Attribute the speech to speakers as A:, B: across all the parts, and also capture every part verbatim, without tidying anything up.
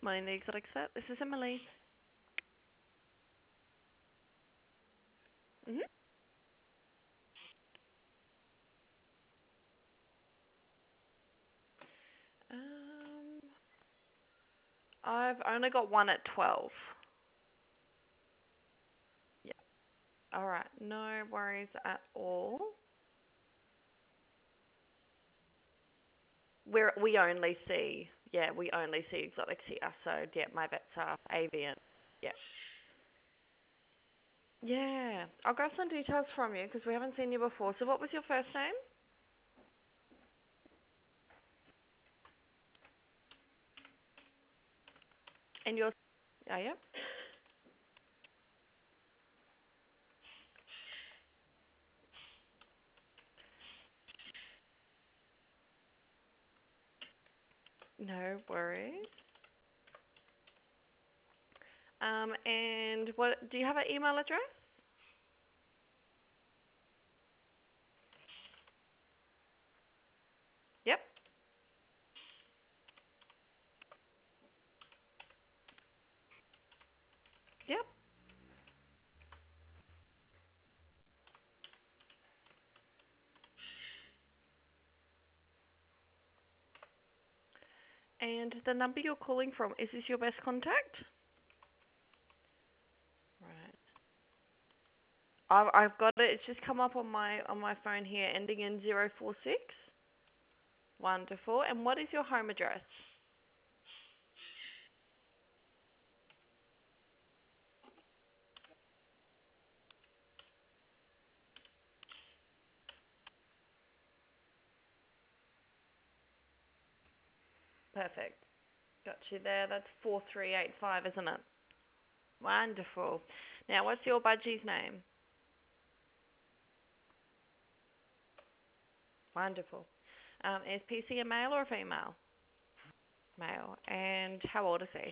A: Morning, the exotic set. This is Emily. Mhm. Um, I've only got one at twelve. Yeah. All right. No worries at all. We're we only see yeah we only see exotics here. So yeah, my vets are avian. Yeah. Yeah. I'll grab some details from you because we haven't seen you before. So what was your first name? And your oh yeah. No worries. Um, and what do you have an email address? Yep. Yep. And the number you're calling from, is this your best contact? Right. I've I've got it. It's just come up on my on my phone here, ending in zero four six. Wonderful. And what is your home address? Perfect. Got you there. That's four three eight five, isn't it? Wonderful. Now, what's your budgie's name? Wonderful. Um, is P C a male or a female? Male. And how old is he?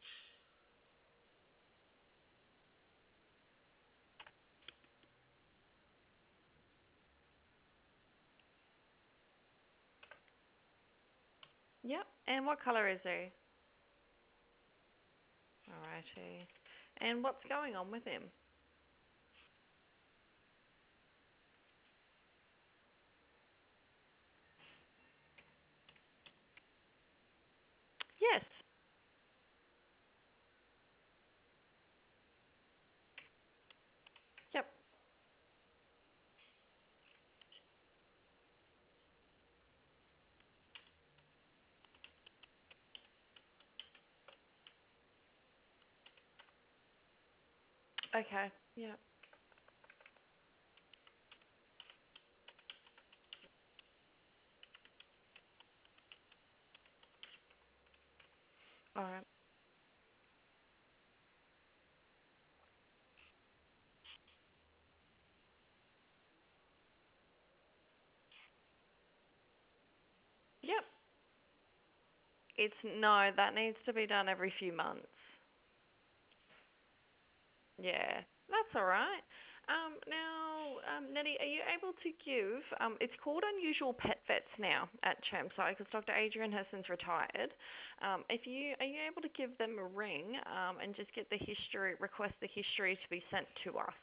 A: Yep. And what colour is he? Alrighty. And what's going on with him? Yes. Yep. Okay. Yep. Alright. Yep. It's no, that needs to be done every few months. Yeah, that's all right. Um, now, um, Nettie, are you able to give? Um, it's called Unusual Pet Vets now at Chermside because Doctor Adrian has since retired. Um, if you are you able to give them a ring um, and just get the history, request the history to be sent to us?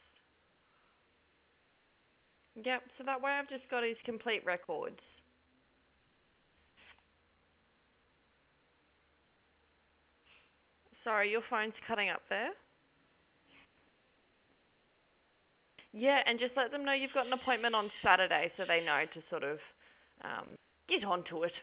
A: Yep. So that way, I've just got his complete records. Sorry, your phone's cutting up there. Yeah, and just let them know you've got an appointment on Saturday so they know to sort of um, get onto it.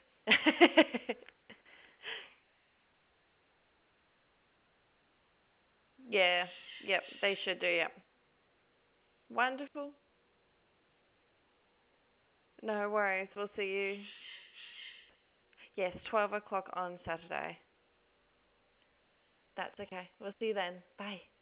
A: Yeah, yep, they should do, yep. Wonderful. No worries, we'll see you. Yes, twelve o'clock on Saturday. That's okay. We'll see you then. Bye.